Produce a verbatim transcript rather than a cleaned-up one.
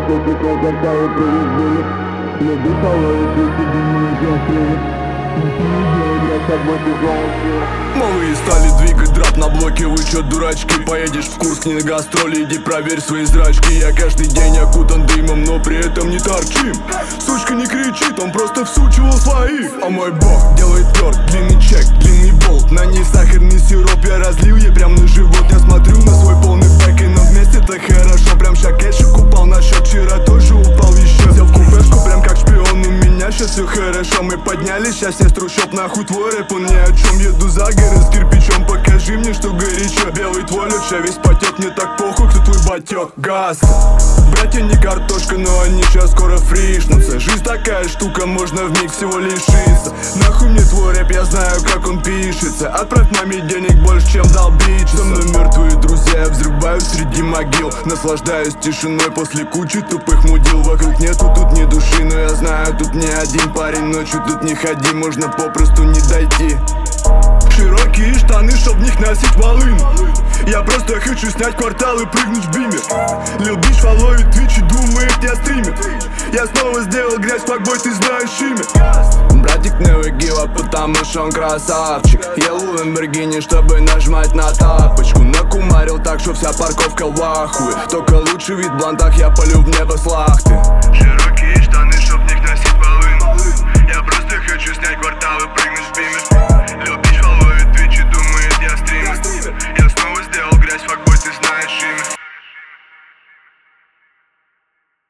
после концерта и привезли. Люби половить, если думаешь, я привет. Я с тобой тяжелый. Малые стали двигать драп на блоке, вы чё, дурачки? Поедешь в Курск, не на гастроли, иди проверь свои зрачки. Я каждый день окутан дымом, но при этом не торчим. Сучка не кричит, он просто всучивал своих. А мой бог делает торт, длинный чек, длинный болт. На ней сахарный сироп я разлил ей прям на живот. Я смотрю на свой полный бэк, и нам вместе-то хорошо. Прям ща кетчуп упал на счет, вчера тоже упал еще. Взял в купешку прям как шпион, у меня щас все хорошо. Мы поднялись, щас я с трущоб, нахуй твой рэп, он ни о чем. Еду за горы с кирпичом, покажи мне, что горячо. Белый твой лед, ща весь потек, мне так похуй, кто твой батек. Газ, братья не картошка, но они щас скоро фришнутся. Жизнь такая штука, можно вмиг всего лишиться. Нахуй мне твой рэп, я знаю, как он пишется. Отправь маме денег больше, чем дал бич. Со мной мертвые друзья, я взрываю среди могил. Наслаждаюсь тишиной после кучи тупых мудил. Вокруг нету тут ни души, но я знаю, тут не один парень. Ночью тут не ходи, можно попросту не дойти. Широкие штаны, чтоб в них носить волын. Я просто хочу снять квартал и прыгнуть в бимер. Лил Бич фолловит твич и думает, я стример. Я снова сделал грязь, факбой, ты знаешь имя. Братик never give up, потому что он красавчик. Ел у Lamborghini, чтобы нажимать на тапочку. Накумарил так, что вся парковка в ахуе. Только лучший вид в блантах, я полю в небо с лахты.